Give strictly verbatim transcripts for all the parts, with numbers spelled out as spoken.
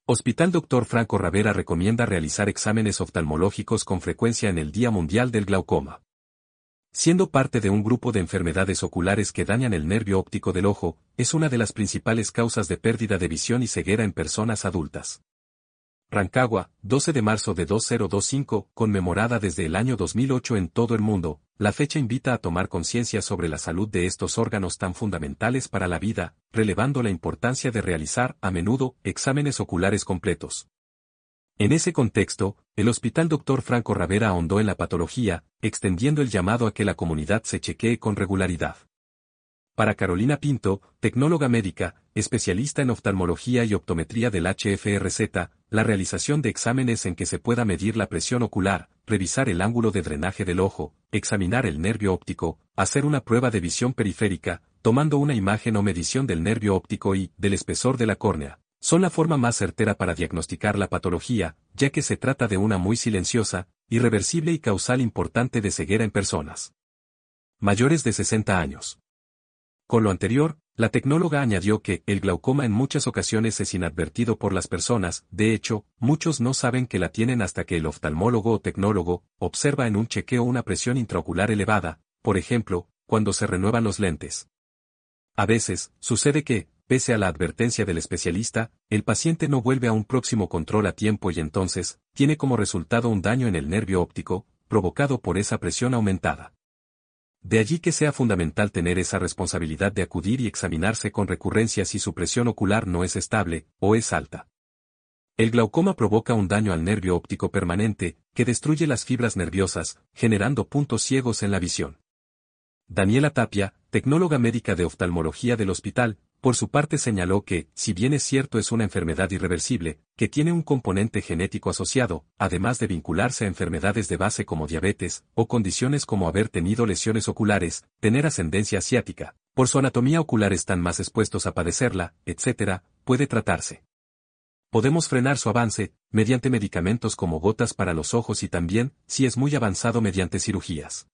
Hospital doctor Franco Ravera recomienda realizar exámenes oftalmológicos con frecuencia en el Día Mundial del Glaucoma. Siendo parte de un grupo de enfermedades oculares que dañan el nervio óptico del ojo, es una de las principales causas de pérdida de visión y ceguera en personas adultas. Rancagua, doce de marzo de dos mil veinticinco, conmemorada desde el año dos mil ocho en todo el mundo, la fecha invita a tomar conciencia sobre la salud de estos órganos tan fundamentales para la vida, relevando la importancia de realizar, a menudo, exámenes oculares completos. En ese contexto, el Hospital doctor Franco Ravera ahondó en la patología, extendiendo el llamado a que la comunidad se chequee con regularidad. Para Carolina Pinto, tecnóloga médica, especialista en oftalmología y optometría del H F R Z, la realización de exámenes en que se pueda medir la presión ocular, revisar el ángulo de drenaje del ojo, examinar el nervio óptico, hacer una prueba de visión periférica, tomando una imagen o medición del nervio óptico y del espesor de la córnea, son la forma más certera para diagnosticar la patología, ya que se trata de una muy silenciosa, irreversible y causal importante de ceguera en personas mayores de sesenta años. Con lo anterior, la tecnóloga añadió que el glaucoma en muchas ocasiones es inadvertido por las personas, de hecho, muchos no saben que la tienen hasta que el oftalmólogo o tecnólogo observa en un chequeo una presión intraocular elevada, por ejemplo, cuando se renuevan los lentes. A veces, sucede que, pese a la advertencia del especialista, el paciente no vuelve a un próximo control a tiempo y entonces, tiene como resultado un daño en el nervio óptico, provocado por esa presión aumentada. De allí que sea fundamental tener esa responsabilidad de acudir y examinarse con recurrencia si su presión ocular no es estable, o es alta. El glaucoma provoca un daño al nervio óptico permanente, que destruye las fibras nerviosas, generando puntos ciegos en la visión. Daniela Tapia, tecnóloga médica de oftalmología del hospital, por su parte señaló que, si bien es cierto es una enfermedad irreversible, que tiene un componente genético asociado, además de vincularse a enfermedades de base como diabetes, o condiciones como haber tenido lesiones oculares, tener ascendencia asiática, por su anatomía ocular están más expuestos a padecerla, etcétera, puede tratarse. Podemos frenar su avance, mediante medicamentos como gotas para los ojos y también, si es muy avanzado mediante cirugías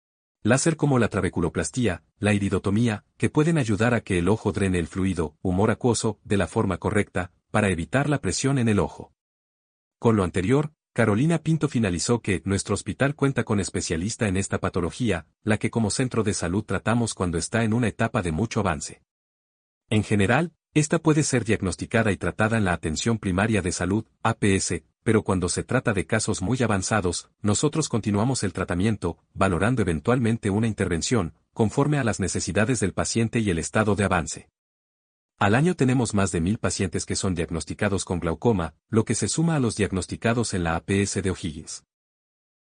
láser como la trabeculoplastía, la iridotomía, que pueden ayudar a que el ojo drene el fluido, humor acuoso, de la forma correcta, para evitar la presión en el ojo. Con lo anterior, Carolina Pinto finalizó que nuestro hospital cuenta con especialista en esta patología, la que como centro de salud tratamos cuando está en una etapa de mucho avance. En general, esta puede ser diagnosticada y tratada en la atención primaria de salud, A P S, pero cuando se trata de casos muy avanzados, nosotros continuamos el tratamiento, valorando eventualmente una intervención, conforme a las necesidades del paciente y el estado de avance. Al año tenemos más de mil pacientes que son diagnosticados con glaucoma, lo que se suma a los diagnosticados en la A P S de O'Higgins.